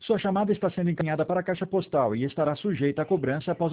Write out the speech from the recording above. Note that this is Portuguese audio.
Sua chamada está sendo encaminhada para a caixa postal e estará sujeita a cobrança após